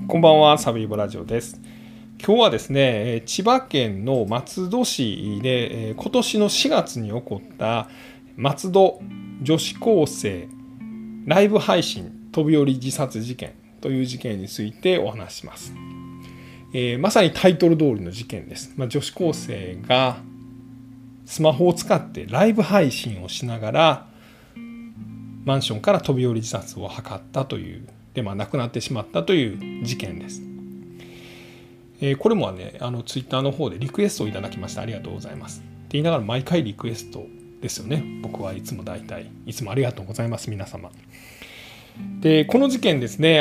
こんばんは、サビーボラジオです。今日はですね、千葉県の松戸市で今年の4月に起こった松戸女子高生ライブ配信飛び降り自殺事件という事件についてお話します。まさにタイトル通りの事件です。女子高生がスマホを使ってライブ配信をしながらマンションから飛び降り自殺を図ったというで、亡くなってしまったという事件です。これもね、ツイッターの方でリクエストをいただきました。ありがとうございます。って言いながら毎回リクエストですよね。僕はいつもいつもありがとうございます、皆様。で、この事件ですね、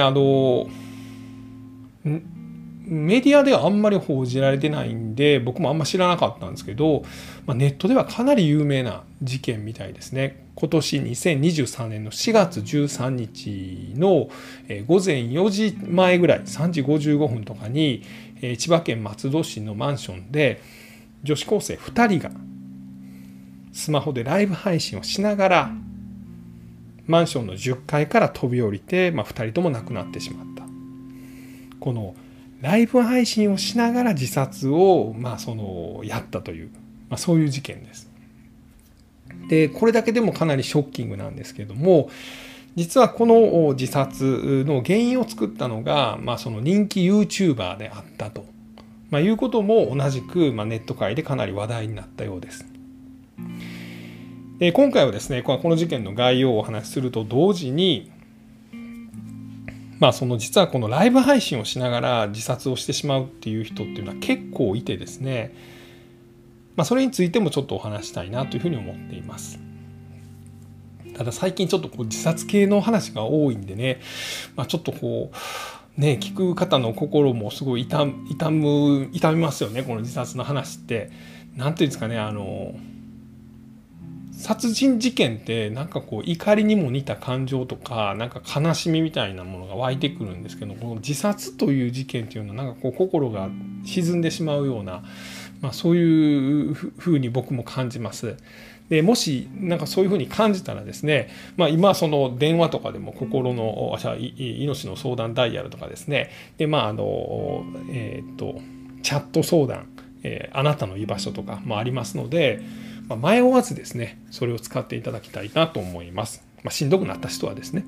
メディアではあんまり報じられてないんで、僕もあんま知らなかったんですけど、ネットではかなり有名な事件みたいですね。今年2023年の4月13日の午前4時前ぐらい、3時55分とかに千葉県松戸市のマンションで女子高生2人がスマホでライブ配信をしながらマンションの10階から飛び降りて、2人とも亡くなってしまった。このライブ配信をしながら自殺をやったという、そういう事件です。で、これだけでもかなりショッキングなんですけども、実はこの自殺の原因を作ったのが、その人気 YouTuber であったと、いうことも同じく、ネット界でかなり話題になったようです。で、今回はですね、この事件の概要をお話しすると同時に、実はこのライブ配信をしながら自殺をしてしまうっていう人っていうのは結構いてですね、それについてもちょっとお話したいなというふうに思っています。ただ最近ちょっと自殺系の話が多いんでね、ちょっと聞く方の心もすごい痛みますよね。この自殺の話ってなんていうんですかね、殺人事件って怒りにも似た感情とか悲しみみたいなものが湧いてくるんですけど、この自殺という事件っていうのは心が沈んでしまうような、そういうふうに僕も感じます。で、もしそういうふうに感じたらですね、今その電話とかでも心の命の相談ダイヤルとかですね、でチャット相談、あなたの居場所とかもありますので、迷わずですねそれを使っていただきたいなと思います。しんどくなった人はですね。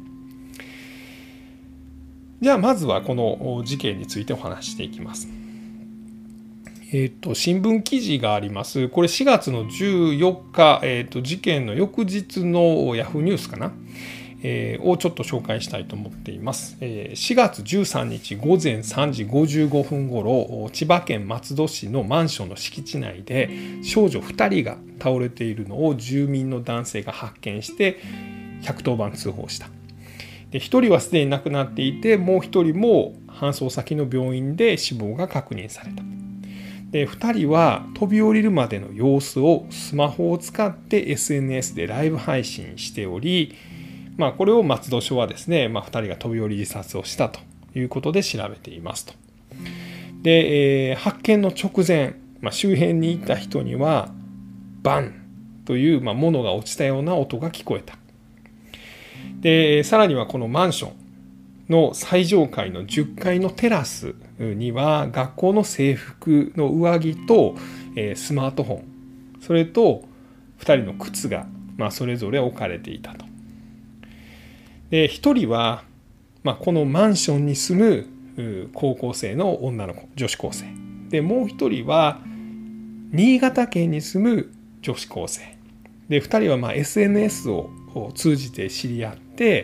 じゃあまずはこの事件についてお話ししていきます。新聞記事があります。これ4月の14日、事件の翌日のヤフーニュースかな、をちょっと紹介したいと思っています。4月13日午前3時55分ごろ、千葉県松戸市のマンションの敷地内で少女2人が倒れているのを住民の男性が発見して110番通報した。で、1人はすでに亡くなっていて、もう1人も搬送先の病院で死亡が確認された。で、2人は飛び降りるまでの様子をスマホを使って SNS でライブ配信しており、これを松戸署はですね、2人が飛び降り自殺をしたということで調べていますと。で、発見の直前、周辺にいた人にはバンという物が落ちたような音が聞こえた。で、さらにはこのマンションの最上階の10階のテラスには学校の制服の上着とスマートフォン、それと2人の靴がそれぞれ置かれていたと。で、1人はこのマンションに住む高校生の女の子、女子高生で、もう1人は新潟県に住む女子高生で、2人はSNS を通じて知り合って、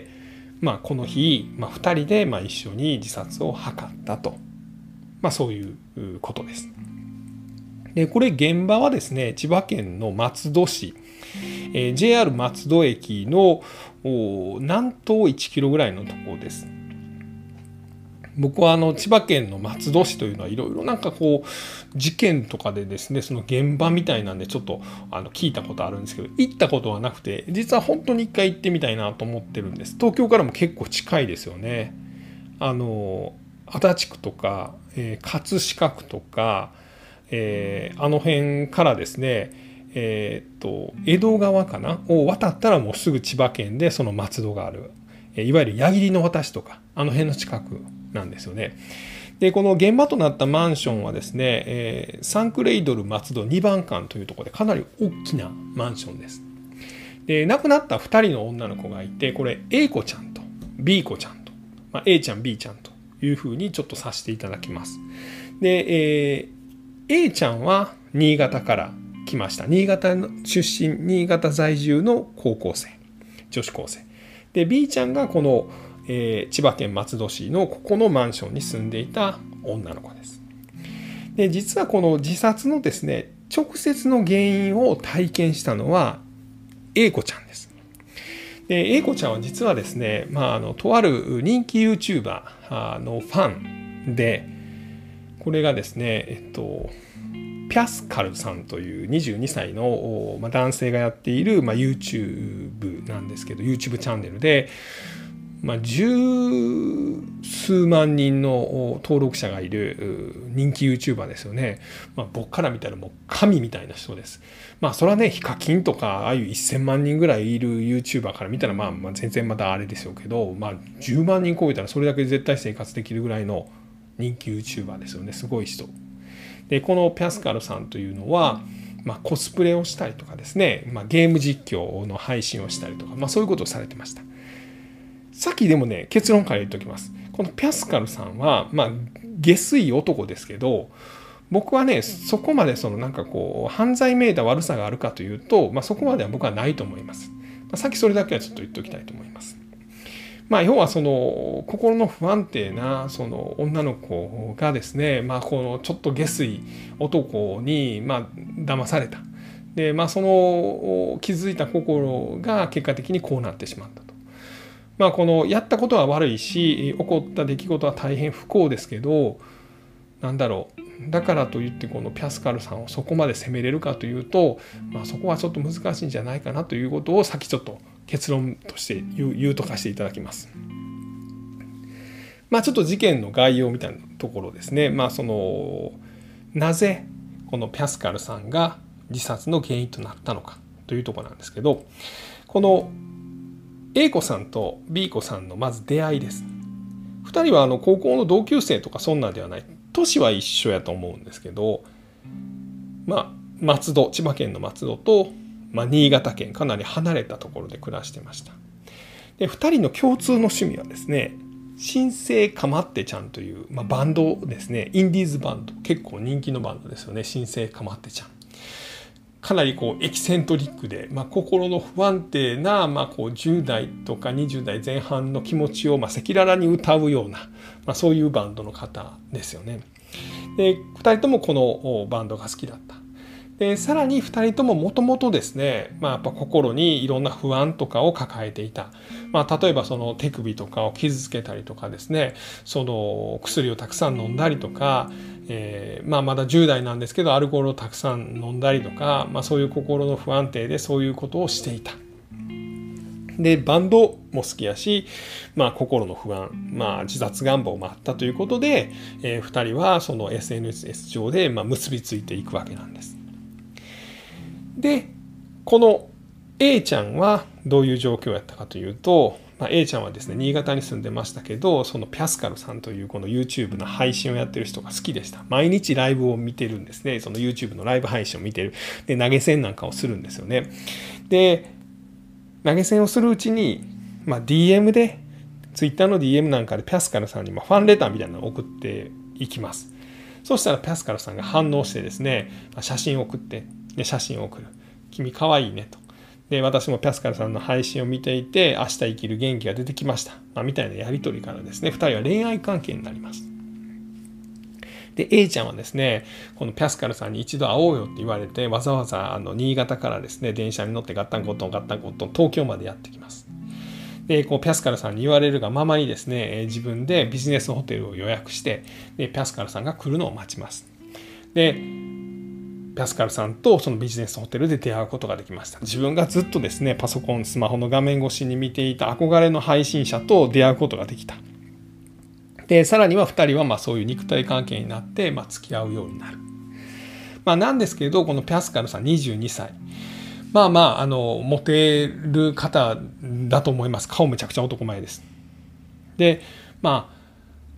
この日、2人で一緒に自殺を図ったと、そういうことです。で、これ現場はですね、千葉県の松戸市、JR 松戸駅の南東1キロぐらいのところです。僕は千葉県の松戸市というのはいろいろ事件とかでですね、その現場みたいなんでちょっと聞いたことあるんですけど、行ったことはなくて、実は本当に一回行ってみたいなと思ってるんです。東京からも結構近いですよね。足立区とか、葛飾区とか、あの辺からですね、江戸川かなを渡ったらもうすぐ千葉県でその松戸がある、いわゆる矢切の渡しとかあの辺の近くなんですよね。でこの現場となったマンションはですね、サンクレイドル松戸2番館というところでかなり大きなマンションです。で亡くなった2人の女の子がいて、これ A 子ちゃんと B 子ちゃんと、A ちゃん B ちゃんというふうにちょっとさせていただきます。で、A ちゃんは新潟から来ました。新潟出身、新潟在住の高校生、女子高生で、 B ちゃんがこの、千葉県松戸市のここのマンションに住んでいた女の子です。で実はこの自殺のですね直接の原因を体験したのは A 子ちゃんです。で A 子ちゃんは実はですね、とある人気 YouTuber のファンで、これがですね、ピャスカルさんという22歳の男性がやっている、YouTube なんですけど、 YouTube チャンネルで、十数万人の登録者がいる人気 YouTuber ですよね。僕から見たらもう神みたいな人です。それはね、ヒカキンとかああいう1000万人ぐらいいる YouTuber から見たら全然またあれでしょうけど、10万人超えたらそれだけで絶対生活できるぐらいの人気 YouTuber ですよね。すごい人で、このピャスカルさんというのは、コスプレをしたりとかですね、ゲーム実況の配信をしたりとか、そういうことをされてました。さっきでもね、結論から言っておきます。このピャスカルさんは下水男ですけど、僕はねそこまで犯罪めいた悪さがあるかというと、そこまでは僕はないと思います。さっきそれだけはちょっと言っておきたいと思います。要は心の不安定な女の子がですね、このちょっと下水男に騙された。でその気づいた心が結果的にこうなってしまったと。このやったことは悪いし、起こった出来事は大変不幸ですけど、だからといってこのピャスカルさんをそこまで責めれるかというと、そこはちょっと難しいんじゃないかなということをさっきちょっと結論として言うとかしていただきます。ちょっと事件の概要みたいなところですね。なぜこのピャスカルさんが自殺の原因となったのかというところなんですけど、この A 子さんと B 子さんのまず出会いです。2人は高校の同級生とかそんなんではない。年は一緒やと思うんですけど、松戸、千葉県の松戸と、新潟県、かなり離れたところで暮らしてました。で2人の共通の趣味はですね、新生かまってちゃんという、バンドですね。インディーズバンド、結構人気のバンドですよね。新生かまってちゃん、かなりエキセントリックで、心の不安定な、10代とか20代前半の気持ちを赤裸々に歌うような、そういうバンドの方ですよね。で2人ともこのバンドが好きだった。でさらに2人とももともとですね、やっぱ心にいろんな不安とかを抱えていた。例えば手首とかを傷つけたりとかですね、薬をたくさん飲んだりとか、まだ10代なんですけどアルコールをたくさん飲んだりとか、そういう心の不安定でそういうことをしていた。でバンドも好きやし、心の不安、自殺願望もあったということで、2人はその SNS 上で結びついていくわけなんです。でこの A ちゃんはどういう状況やったかというと、A ちゃんはですね新潟に住んでましたけど、そのピャスカルさんというこの YouTube の配信をやってる人が好きでした。毎日ライブを見てるんですね。その YouTube のライブ配信を見てる。で投げ銭なんかをするんですよね。で投げ銭をするうちに、DM で Twitter の DM なんかでピャスカルさんにファンレターみたいなのを送っていきます。そしたらピャスカルさんが反応してですね、写真を送って、で写真を送る。君かわいいねと。で私もピャスカルさんの配信を見ていて、明日生きる元気が出てきました、みたいなやり取りからですね、2人は恋愛関係になります。で A ちゃんはですね、このピャスカルさんに一度会おうよって言われて、わざわざ新潟からですね電車に乗ってガッタンゴットン東京までやってきます。でピャスカルさんに言われるがままにですね、自分でビジネスホテルを予約して、でピャスカルさんが来るのを待ちます。でピャスカルさんとそのビジネスホテルで出会うことができました。自分がずっとですねパソコンスマホの画面越しに見ていた憧れの配信者と出会うことができた。でさらには2人はそういう肉体関係になって付き合うようになる。なんですけど、このピャスカルさん22歳、モテる方だと思います。顔めちゃくちゃ男前です。で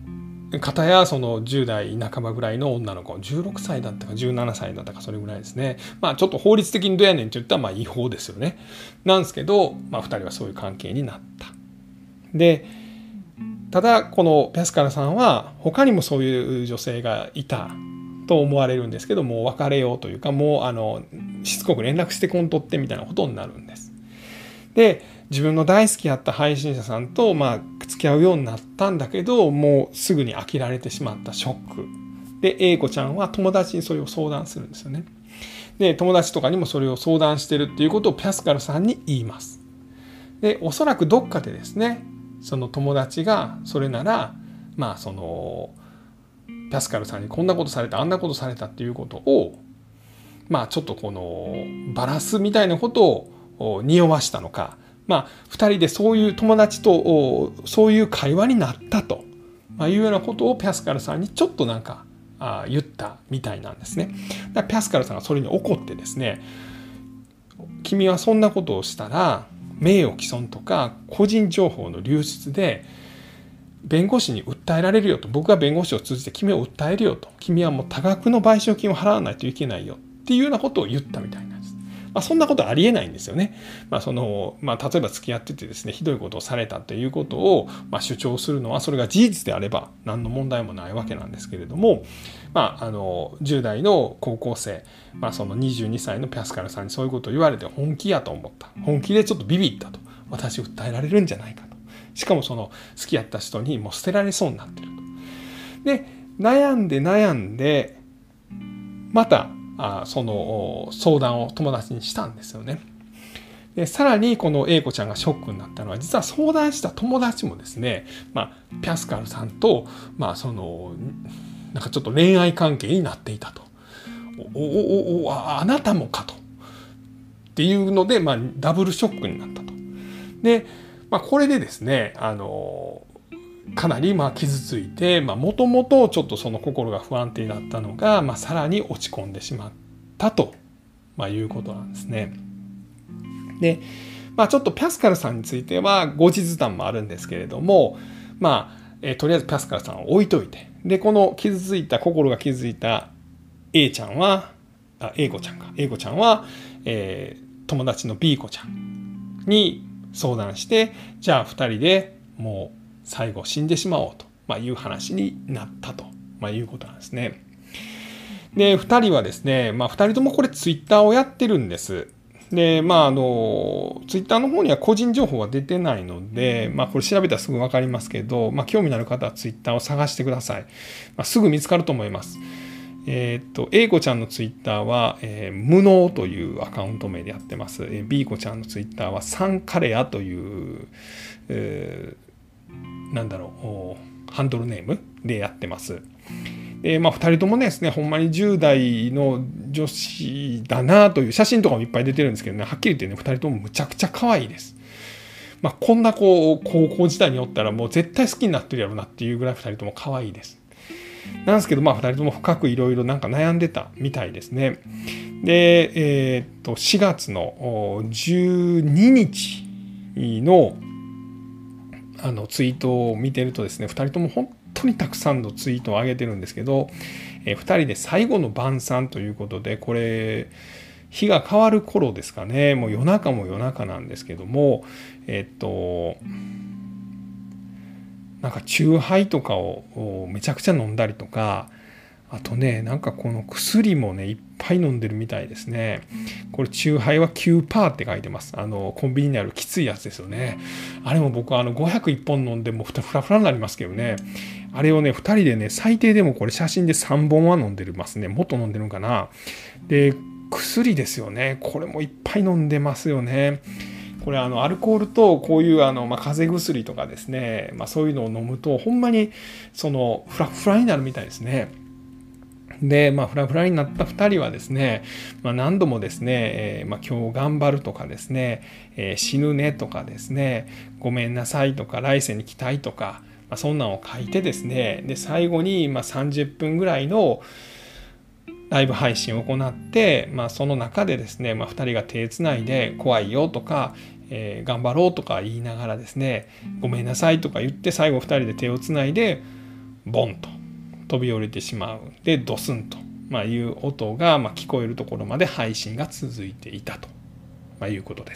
片やその10代半ばぐらいの女の子、16歳だったか17歳だったかそれぐらいですね。ちょっと法律的にどうやねんって言ったら違法ですよね。なんですけど、2人はそういう関係になった。でただこのピャスカルさんは他にもそういう女性がいたと思われるんですけど、もう別れようというか、もうしつこく連絡してこんとってみたいなことになるんです。で自分の大好きやった配信者さんと付き合うようになったんだけど、もうすぐに飽きられてしまったショックで、英子ちゃんは友達にそれを相談するんですよね。で友達とかにもそれを相談してるっていうことをピャスカルさんに言います。でおそらくどっかでですね、その友達がそれならそのピャスカルさんにこんなことされたあんなことされたっていうことをちょっとこのバラすみたいなことを匂わしたのか、2人でそういう友達とそういう会話になったというようなことをピャスカルさんにちょっと言ったみたいなんですね。だからピャスカルさんがそれに怒ってですね、君はそんなことをしたら名誉毀損とか個人情報の流出で弁護士に訴えられるよと、僕が弁護士を通じて君を訴えるよと、君はもう多額の賠償金を払わないといけないよっていうようなことを言ったみたいなんです。そんなことはありえないんですよね。例えば付き合っててですね、ひどいことをされたということを主張するのは、それが事実であれば何の問題もないわけなんですけれども、10代の高校生、その22歳のピャスカルさんにそういうことを言われて本気やと思った。本気でちょっとビビったと。私訴えられるんじゃないかと。しかもその好きやった人にもう捨てられそうになってると。で悩んでまたその相談を友達にしたんですよね。でさらにこの A 子ちゃんがショックになったのは、実は相談した友達もですね、ピャスカルさんとそのちょっと恋愛関係になっていたと。あなたもかとっていうので、ダブルショックになったと。でこれでですね、かなり傷ついて、もともとちょっとその心が不安定だったのが、さらに落ち込んでしまったと、いうことなんですね。で、ちょっとピャスカルさんについては後日談もあるんですけれども、とりあえずピャスカルさんを置いといて、でこの心が傷ついた A 子ちゃんは、友達の B 子ちゃんに相談して、じゃあ2人でもう最後死んでしまおうという話になったということなんですね。で2人はですね、2人ともこれツイッターをやってるんです。でツイッターの方には個人情報は出てないので、これ調べたらすぐ分かりますけど、興味のある方はツイッターを探してください。すぐ見つかると思います。A 子ちゃんのツイッターは、無能というアカウント名でやってます。B 子ちゃんのツイッターはサンカレアという、ハンドルネームでやってます。で2人ともですね、ほんまに10代の女子だなという写真とかもいっぱい出てるんですけどね、はっきり言ってね、2人ともむちゃくちゃ可愛いです。こんな子高校時代におったらもう絶対好きになってるやろなっていうぐらい2人とも可愛いです。なんですけど2人とも深くいろいろ悩んでたみたいですね。で、4月の12日のツイートを見てるとですね、2人とも本当にたくさんのツイートを上げてるんですけど、2人で最後の晩餐ということで、これ日が変わる頃ですかね、もう夜中なんですけども、チューハイとかをめちゃくちゃ飲んだりとか、あとね、この薬もねいっぱい飲んでるみたいですね。これチューハイは 9% って書いてます。コンビニにあるきついやつですよね。あれも僕501本飲んでもフラフラになりますけどね。あれをね2人でね、最低でもこれ写真で3本は飲んでますね。もっと飲んでるのかな。で薬ですよね、これもいっぱい飲んでますよね。これアルコールとこういう風邪薬とかですね、そういうのを飲むとほんまにそのフラフラになるみたいですね。でフラフラになった2人はですね、何度もですね、今日頑張るとかですね、死ぬねとかですね、ごめんなさいとか来世に期待とか、そんなんを書いてですね、で最後に30分ぐらいのライブ配信を行って、その中でですね、2人が手つないで怖いよとか、頑張ろうとか言いながらですね、ごめんなさいとか言って最後2人で手をつないでボンと飛び降りてしまう。でドスンと、いう音が聞こえるところまで配信が続いていたと、いうことです。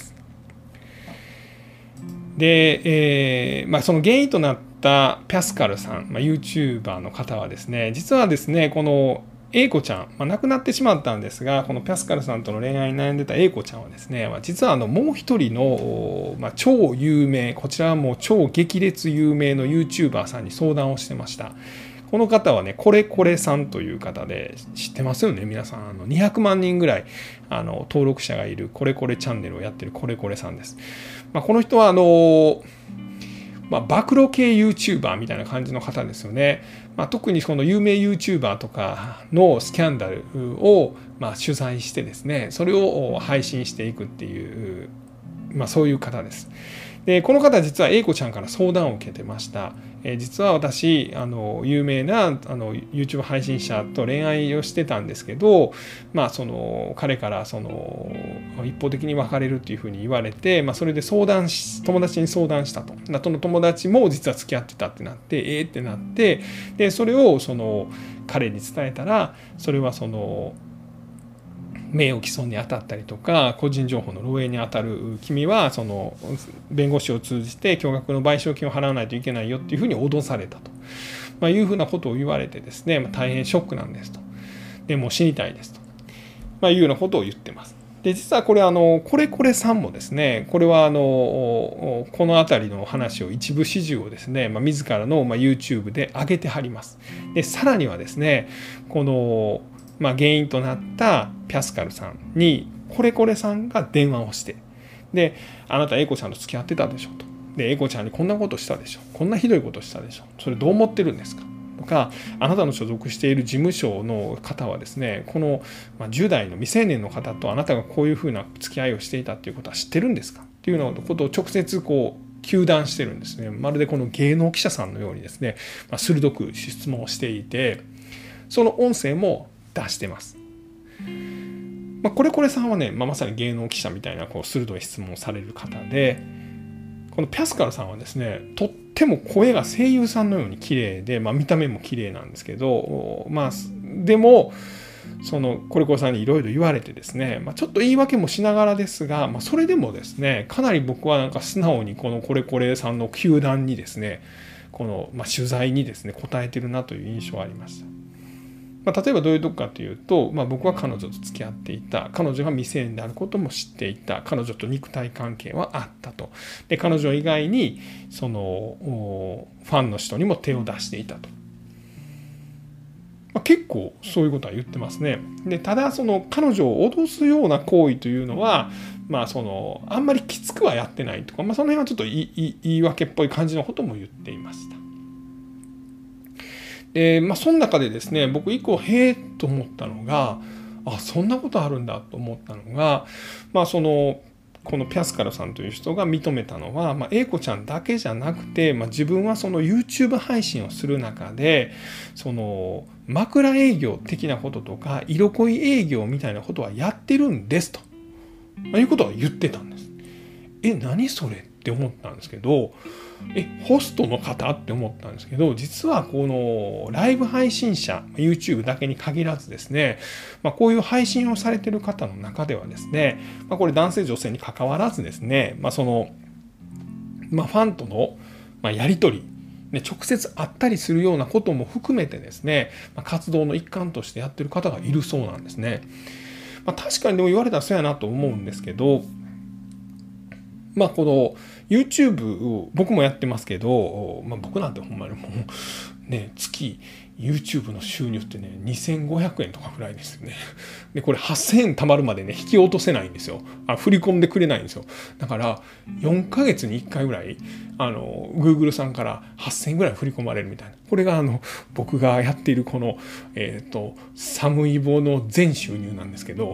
で、その原因となったピャスカルさん、YouTuber の方はですね、実はですね、このA子ちゃん、亡くなってしまったんですが、このピャスカルさんとの恋愛に悩んでた A子ちゃんはですね、実はもう一人の、超有名、こちらはもう超激烈有名の YouTuber さんに相談をしてました。この方はね、これこれさんという方で、知ってますよね、皆さん。200万人ぐらい登録者がいるこれこれチャンネルをやってるこれこれさんです。この人は暴露系 YouTuber みたいな感じの方ですよね。特にその有名 YouTuber とかのスキャンダルを取材してですね、それを配信していくっていう、そういう方です。でこの方は実は A 子ちゃんから相談を受けてました。実は私有名なYouTube 配信者と恋愛をしてたんですけど、その彼からその一方的に別れるっていうふうに言われて、それで友達に相談したと。その友達も実は付き合ってたってなってってなって、でそれをその彼に伝えたら、それはその名誉毀損に当たったりとか個人情報の漏洩に当たる、君はその弁護士を通じて巨額の賠償金を払わないといけないよっていうふうに脅されたと、いうふうなことを言われてですね、大変ショックなんですと。でもう死にたいですと、いうようなことを言ってます。で実はこれこれこれさんもですね、これはこの辺りの話を一部始終をですね、自らのYouTube で上げてはります。でさらにはですね、この原因となったピャスカルさんにこれこれさんが電話をして、であなたA子ちゃんと付き合ってたでしょと、でA子ちゃんにこんなことしたでしょ、こんなひどいことしたでしょ、それどう思ってるんですかとか、あなたの所属している事務所の方はですね、この10代の未成年の方とあなたがこういうふうな付き合いをしていたっていうことは知ってるんですかっていうようなことを直接糾弾してるんですね。まるでこの芸能記者さんのようにですね、鋭く質問をしていて、その音声も出してます。これこれさんはね、まさに芸能記者みたいな鋭い質問をされる方で、このピャスカルさんはですね、とっても声が声優さんのように綺麗で、見た目も綺麗なんですけど、でもそのこれこれさんにいろいろ言われてですね、ちょっと言い訳もしながらですが、それでもですね、かなり僕はなんか素直にこのこれこれさんの糾弾にですね、この取材にですね答えてるなという印象がありました。例えばどういうとこかというと、僕は彼女と付き合っていた、彼女が未成年であることも知っていた、彼女と肉体関係はあったと、で彼女以外にそのファンの人にも手を出していたと、結構そういうことは言ってますね。でただその彼女を脅すような行為というのはあんまりきつくはやってないとか、その辺はちょっと言い訳っぽい感じのことも言っていました。その中でですね、僕一個へえと思ったのが、そんなことあるんだと思ったのが、このピャスカルさんという人が認めたのは、A子ちゃんだけじゃなくて、自分はその YouTube 配信をする中でその枕営業的なこととか色恋営業みたいなことはやってるんですと、いうことは言ってたんです。何それって思ったんですけど、ホストの方って思ったんですけど、実はこのライブ配信者 YouTube だけに限らずですね、こういう配信をされている方の中ではですね、これ男性女性に関わらずですね、そのファンとのやり取り直接会ったりするようなことも含めてですね、活動の一環としてやってる方がいるそうなんですね。確かにでも言われたらそうやなと思うんですけど、この YouTube を僕もやってますけど、僕なんてほんまにもうね、月 YouTube の収入ってね2500円とかぐらいですよね。でこれ8000円貯まるまでね引き落とせないんですよ。振り込んでくれないんですよ。だから4ヶ月に1回ぐらいGoogle さんから8000円ぐらい振り込まれるみたいな。これが僕がやっているこのサムイボの全収入なんですけど、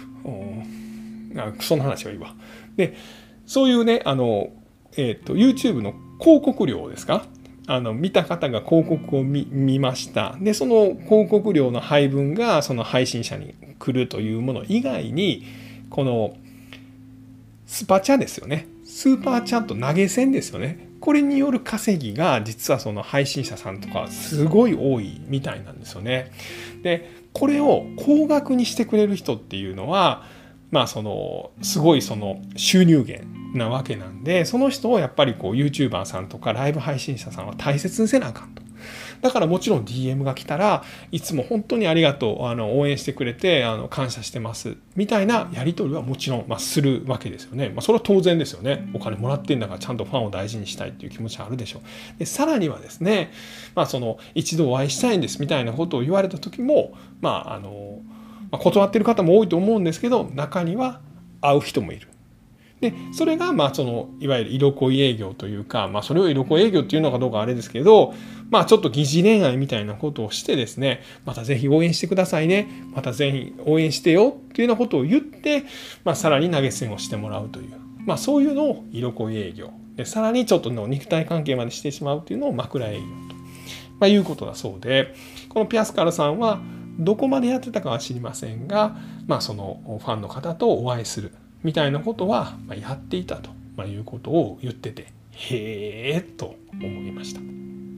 その話はいいわ。でそういうねYouTube の広告料ですか、見た方が広告を 見ました。でその広告料の配分がその配信者に来るというもの以外に、このスパチャですよね、スーパーチャット投げ銭ですよね、 これによる稼ぎが実はその配信者さんとかすごい多いみたいなんですよね。でこれを高額にしてくれる人っていうのはすごいその収入源なわけなんで、その人をやっぱりこう YouTuber さんとかライブ配信者さんは大切にせなあかんと。だからもちろん DM が来たらいつも本当にありがとう、応援してくれて感謝してますみたいなやり取りはもちろんするわけですよね。それは当然ですよね。お金もらってんだからちゃんとファンを大事にしたいっていう気持ちはあるでしょう。でさらにはですね、その一度お会いしたいんですみたいなことを言われた時も断ってる方も多いと思うんですけど、中には会う人もいる。でそれがそのいわゆる色恋営業というか、それを色恋営業っていうのかどうかあれですけど、ちょっと疑似恋愛みたいなことをしてですね、またぜひ応援してくださいね、またぜひ応援してよっていうようなことを言って、さらに投げ銭をしてもらうという、そういうのを色恋営業で、さらにちょっとの肉体関係までしてしまうというのを枕営業と、いうことだそうで、このピアスカルさんはどこまでやってたかは知りませんが、そのファンの方とお会いするみたいなことはやっていたということを言ってて、へえと思いました。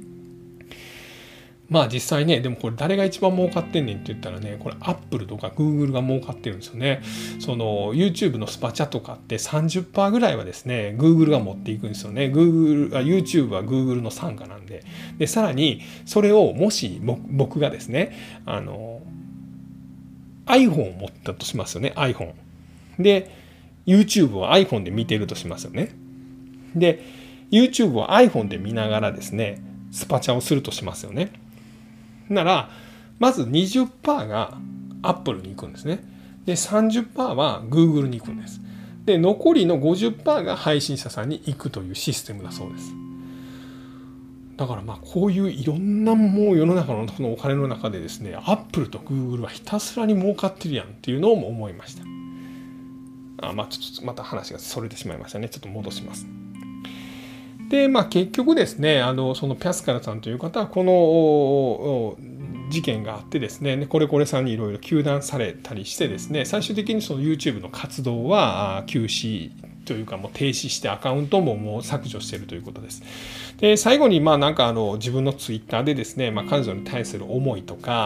実際ね、でもこれ誰が一番儲かってんねんって言ったらね、これアップルとかグーグルが儲かってるんですよね。その YouTube のスパチャとかって 30% ぐらいはですね、グーグルが持っていくんですよね。YouTube はグーグルの傘下なんで。で、さらにそれをもし僕がですね、iPhone を持ったとしますよね、iPhone。で、YouTube を iPhone で見てるとしますよね。で、YouTube を iPhone で見ながらですね、スパチャをするとしますよね。なら、まず 20% が Apple に行くんですね。で、30% は Google に行くんです。で、残りの 50% が配信者さんに行くというシステムだそうです。だからこういういろんなもう世の中のこのお金の中でですね、Apple と Google はひたすらに儲かってるやんっていうのも思いました。ちょっとまた話がそれてしまいましたね。ちょっと戻します。で結局ですね、そのピャスカルさんという方はこの事件があってですね、コレコレさんにいろいろ糾弾されたりしてですね、最終的にその YouTube の活動は休止というかもう停止して、アカウントももう削除しているということです。で最後に自分のツイッターでですね、彼女に対する思いとか、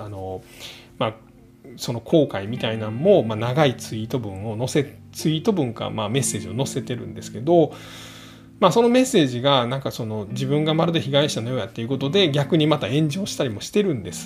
その後悔みたいなのも、長いツイート文か、メッセージを載せてるんですけど、そのメッセージがその自分がまるで被害者のようやっていうことで逆にまた炎上したりもしてるんです。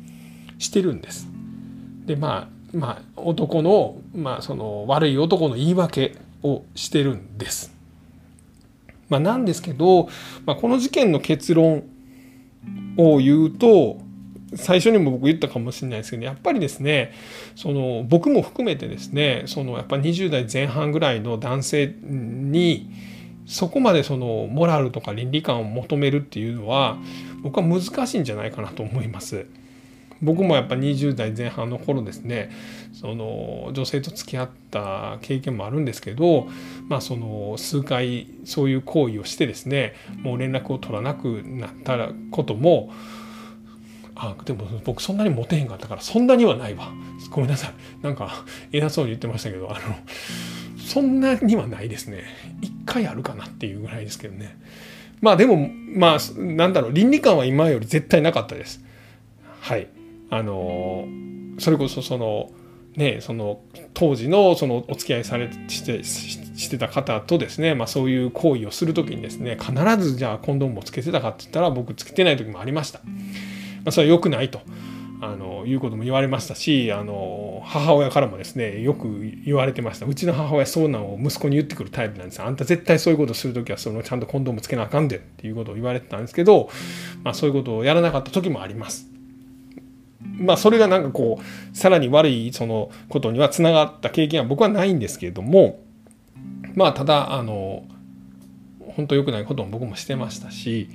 で男の、その悪い男の言い訳をしてるんです。なんですけど、この事件の結論を言うと、最初にも僕言ったかもしれないですけど、やっぱりですね、その僕も含めてですね、そのやっぱり20代前半ぐらいの男性にそこまでそのモラルとか倫理観を求めるっていうのは僕は難しいんじゃないかなと思います。僕もやっぱ20代前半の頃ですね、その女性と付き合った経験もあるんですけど、その数回そういう行為をしてですね、もう連絡を取らなくなったことも、でも僕そんなにモテへんかったからそんなにはないわ、ごめんなさい、偉そうに言ってましたけど、そんなにはないですね。一回あるかなっていうぐらいですけどね。でも倫理観は今より絶対なかったです。はい。それこそその当時のそのお付き合いしてた方とですね、そういう行為をするときにですね、必ずじゃあコンドームをつけてたかって言ったら僕つけてない時もありました。それは良くないということも言われましたし、母親からもですねよく言われてました。うちの母親そうなのを息子に言ってくるタイプなんです。あんた絶対そういうことするときはちゃんとコンドームつけなあかんでっていうことを言われてたんですけど、そういうことをやらなかった時もあります。それがさらに悪いそのことにはつながった経験は僕はないんですけれども、ただ本当良くないことも僕もしてましたし、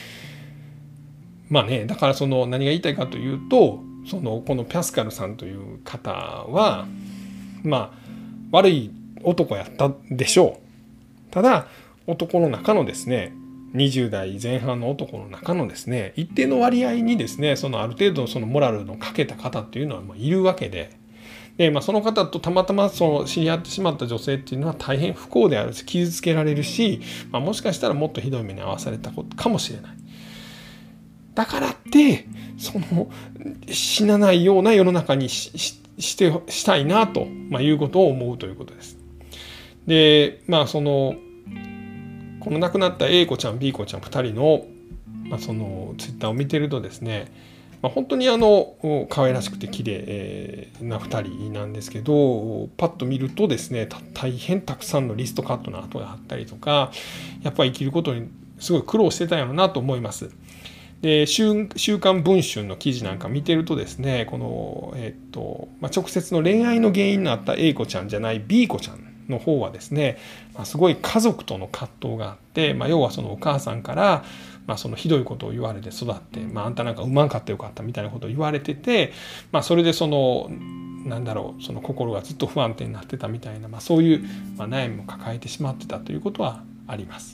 だからその何が言いたいかというと、このピャスカルさんという方は悪い男やったでしょう。ただ男の中のですね、20代前半の男の中のですね、一定の割合にですね、そのある程度そのモラルの欠けた方っていうのはいるわけで、 で、その方とたまたま知り合ってしまった女性っていうのは大変不幸であるし、傷つけられるし、もしかしたらもっとひどい目に遭わされたことかもしれない。だからって死なないような世の中にしたいなと、いうことを思うということです。で、この亡くなった A 子ちゃん B 子ちゃん2人の、そのツイッターを見てるとですね、本当に可愛らしくて綺麗な2人なんですけど、パッと見るとですね、大変たくさんのリストカットの跡があったりとか、やっぱり生きることにすごい苦労してたんやろなと思います。で、週刊文春の記事なんか見てるとですね、この、直接の恋愛の原因になった A 子ちゃんじゃない B 子ちゃんの方はですね、すごい家族との葛藤があって、要はそのお母さんから、そのひどいことを言われて育って、あんたなんかうまんかったよかったみたいなことを言われてて、それでその心がずっと不安定になってたみたいな、そういう、悩みも抱えてしまってたということはあります。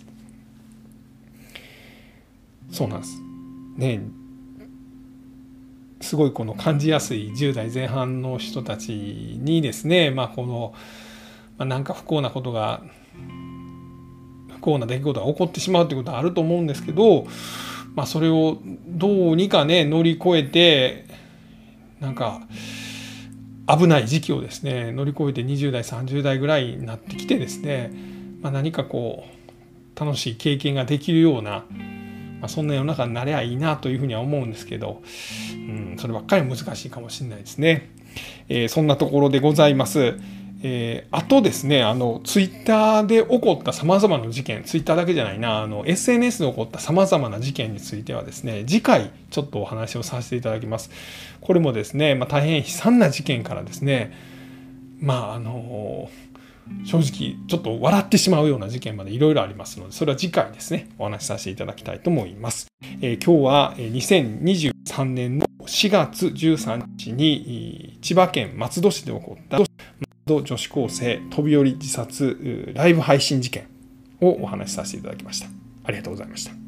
そうなんですね。すごいこの感じやすい10代前半の人たちにですね、なんか不幸な出来事が起こってしまうということはあると思うんですけど、それをどうにかね乗り越えて、なんか危ない時期をですね乗り越えて20代30代ぐらいになってきてですね、何か楽しい経験ができるような、そんな世の中になればいいなというふうには思うんですけど、そればっかり難しいかもしれないですね。そんなところでございます。あとですね、ツイッターで起こったさまざまな事件、ツイッターだけじゃないな、SNS で起こったさまざまな事件についてはですね、次回ちょっとお話をさせていただきます。これもですね、大変悲惨な事件からですね、正直ちょっと笑ってしまうような事件までいろいろありますので、それは次回ですねお話しさせていただきたいと思います。今日は2023年の4月13日に千葉県松戸市で起こった松戸女子高生飛び降り自殺ライブ配信事件をお話しさせていただきました。ありがとうございました。